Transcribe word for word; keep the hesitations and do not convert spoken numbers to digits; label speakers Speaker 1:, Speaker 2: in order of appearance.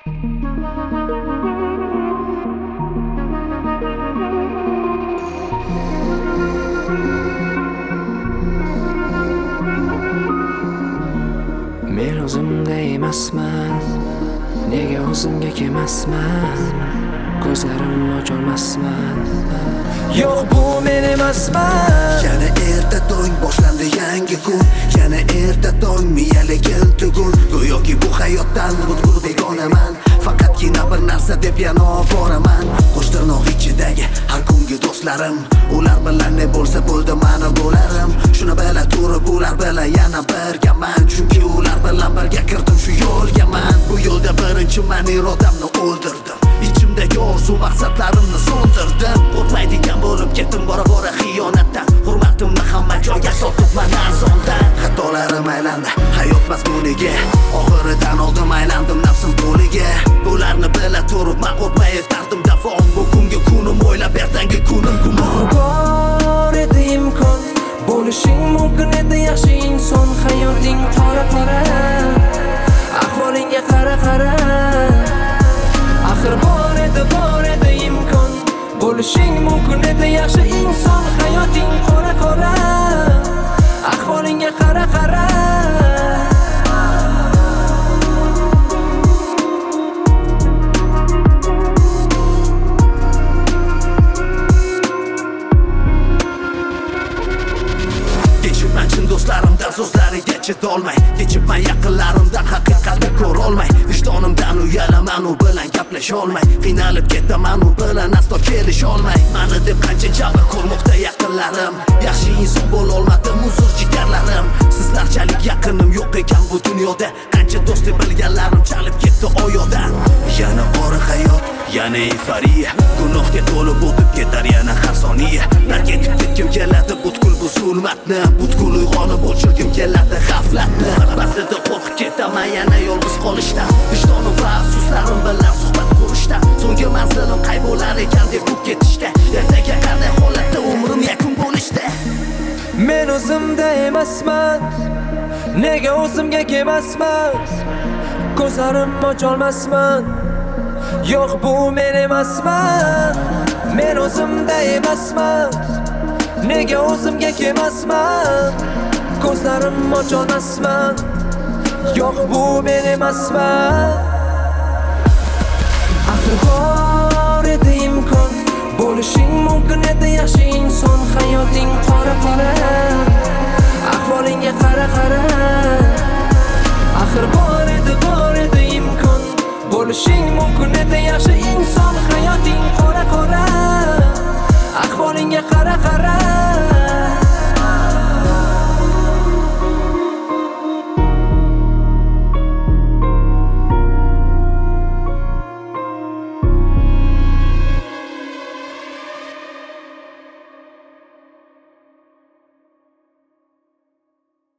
Speaker 1: Men o'zimda emasman, nega o'zimga kelmasman, ko'zlarim ocholmasman. Yo'q, bu men emasman.
Speaker 2: Yana erta tong boshlandi yangi kun, yana erta tong miyaligim tugun. Go'yoki bu hayotdan butkul begonaman, faqatgina bir narsa deb yana ovoraman. Qo'sh tirnoq ichidagi har kungi do'stlarim, ular bilan ne bo'lsa bo'ldi mani bo'larim. Shuni bila turib ular bilan yana birgaman, chunki ular bilan birga kirdim shu yo'lga. Man bu yo'lda birinchi men irodamni o'ldirdim, ichimdagi orzu maqsadlarimni so'ndirdim. Qo'rqmaydigan bo'lib ketdim bora bora xiyonatdan, hurmatimni hamma joyga sotibman arzondan. Xatolarim aylandi hayot mazmuniga, oxiridan oldin aylandim nafsim poliga. Bularni bila turib men qo'rqmay etardim davom, bugungi kunim o'ylab ertangi kunim gumon.
Speaker 1: Bor edi imkon, bo'lishing mumkin edi yaxshi inson. Hayoting qora qora, ahvolingga qara qara. Axir bor edi, bor edi imkon, bo'lishing mumkin edi yaxshi inson. Hayoting qora qora, ahvolingga qara qara.
Speaker 2: Kechibman chin do'stlarimdan so'zlariga chidolmay, kechibman yaqinlarimdan haqiqatni ko'rolmay. Vijdonimdan uyalaman u bilan gaplasholmay, qiynalib ketaman u bilan aslo kelisholmay. Mani deb qancha jabr ko'rmoqda yaqinlarim, yaxshi inson bo'lolmadim uzr jigarlarim. Sizlarchalik yaqinim yo'q ekan bu dunyoda, qancha do'st deb bilganlarim chalib ketdi oyoqdan. Yana qora hayot, yana euforiya, gunohga to'lib o'tib ketar yana har soniya. Dark etib ketgim keladi butkul bu zulmatni, butkul uyg'onib o'chirgim keladi g'aflatni. Ba'zida qo'rqib ketaman yana yolg'iz qolishdan, vijdonim va afsuslarim bilan suhbat qurishdan. So'nggi manzilim qay bo'lar ekan deb bu ketishda, ertaga qanday holatda umrim yakun bo'lishda.
Speaker 1: Men o'zimda emasman, nega o'zimga kelmasman, ko'zlarim ocholmasman. Yo'q, bu men emasman. Men o'zimda emasman, nega o'zimga kelmasman, ko'zlarim ocholmasman. Yo'q, bu men emasman. Axir bor edi imkon, bo'lishing mumkin edi yaxshi inson. Hayoting qora qora, ahvolingga qara qara. Axir bor edi, bor edi imkon, bo'lishing mumkin edi yaxshi inson.